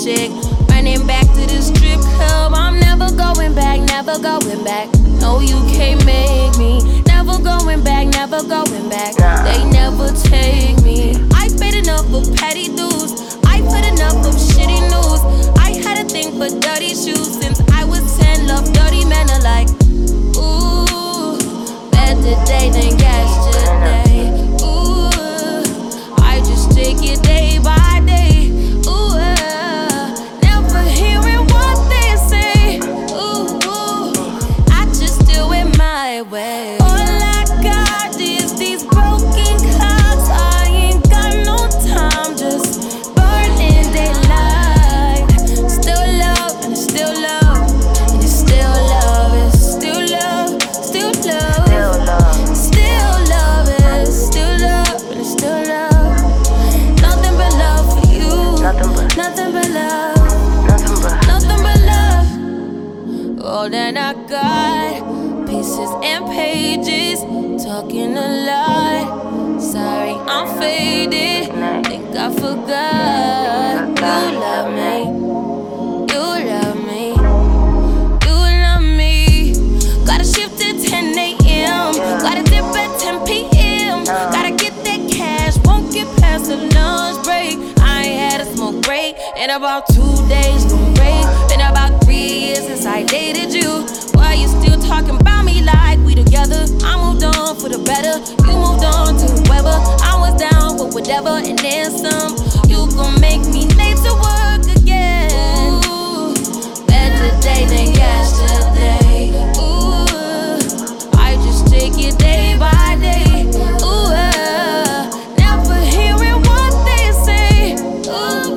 chick. Running back to the strip club. I'm never going back, never going back. No, you can't make me. Never going back, never going back. They never take me. I paid enough for petty dues. I put enough of shitty news. I had a thing for dirty shoes since I was 10. Love dirty men alike. Ooh, better day than yesterday. Ooh, I just take it day by day. Ooh, never hearing what they say. Ooh, I just do it my way. All I got is these broken clouds. I ain't got no time, just burning daylight. Still love and still love, and it's still love, it's still love, still love, still love, it's still love, and it's still love. Nothing but love for you, nothing but love, nothing but love. All that I got, pieces and pages, talking a lot. Sorry, I'm faded. Think I forgot. You love me. You love me. You love me. Gotta shift at 10 a.m. Gotta dip at 10 p.m. Gotta get that cash. Won't get past the lunch break. I ain't had a smoke break in about 2 days. Gon' break. Been about 3 years since I dated you. Why you still talking about me like we together? I moved on for the better. You moved on to whoever. I was down for whatever and then some. You gon' make me late to work again. Ooh, better day than yesterday. Ooh, I just take it day by day. Ooh, never hearing what they say. Ooh,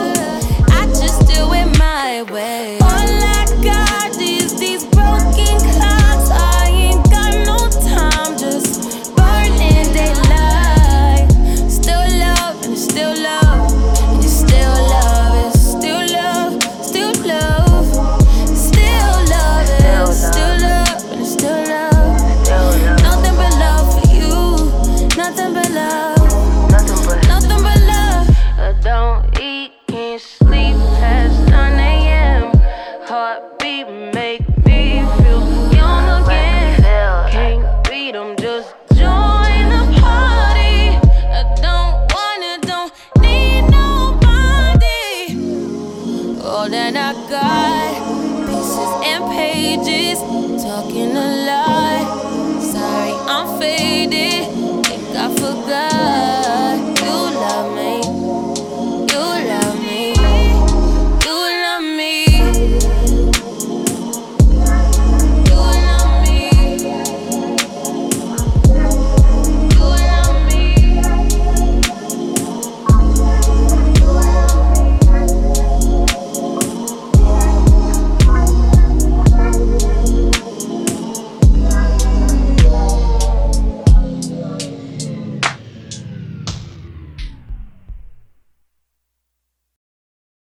I just do it my way. All I got is these broken clouds. I ain't got no time, just burning daylight. Still love and it's still love, and it's still love, it's still love, still love, still love, it's still love, and it's still love. Nothing but love for you, nothing but love, nothing but love. I don't eat, can't sleep past 9 a.m. Heartbeat make me feel young again. Can't beat 'em, just join the party. I don't need nobody. All that I got, pieces and pages, talking a lot. Sorry, I'm faded. Think I forgot.